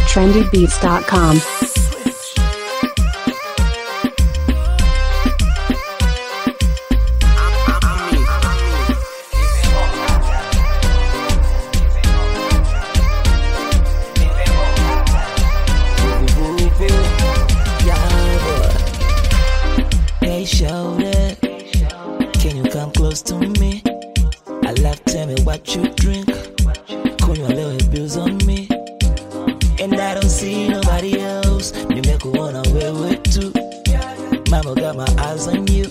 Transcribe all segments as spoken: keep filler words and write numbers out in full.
trendy beats dot com. Hey, shoulder, can you come close to me? I love, tell me what you drink. Call your little bills on me. And I don't see nobody else. You make me wanna wear with too. Mama got my eyes on you,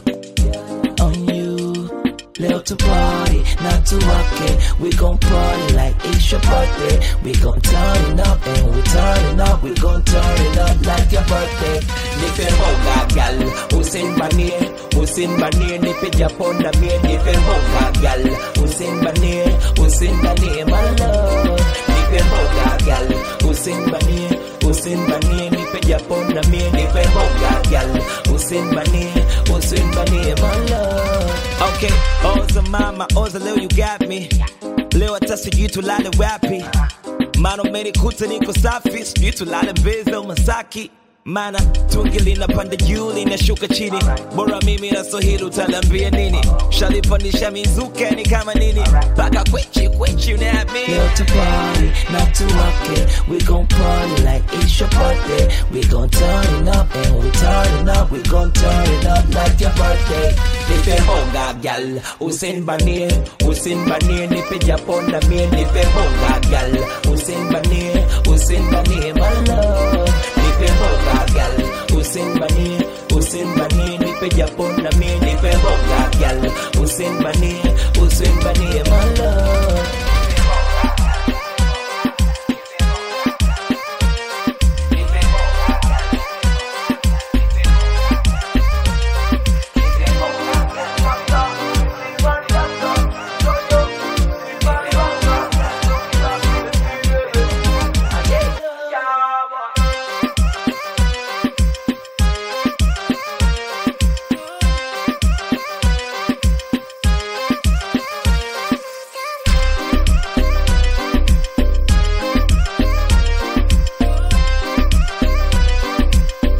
on you. Little to party, not to walk it. We gon' party like it's your birthday. We gon' turn it up and we turn it up. We gon' turn it up like your birthday. Nipe boga gal, Usain Banir, Usain Banir. Nipe Japon da mir. Nipe boga gal, Usain Banir, Usain Banir, my love. Nipe boga gal, Usain Banir, Usain Banir. Nipe Japon da mir. Nipe boga gal, Usain Banir, Usain Banir, my love. Okay, Oza mama, Oza leo you got me. Leo hata sijui tulale wapi. Mano umenikuta niko safi, sijui tulale Mbezi au Masaki. Mana tungi linapanda juu linashuka chini. Bora mimi na Swahili utaniambia nini? Shalipandisha mizuka ni kama nini? Paka kwichi kwichi unaamini. Leo to party, not to walk it. We gon' party like it's your birthday. We gon' turn it up and we turn it up. We gon' turn it up like your birthday. Nipe bonga gal, Usain Banir, Usain Banir. Nipe Japon da mir. Nipe bonga gal, Usain Banir, Usain Banir, my love. Nipe bonga gal, Usain Banir, Usain Banir. Nipe Japon da mir. Nipe bonga gal, Usain Banir, Usain Banir, my love.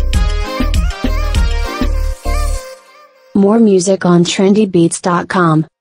More music on trendy beats dot com.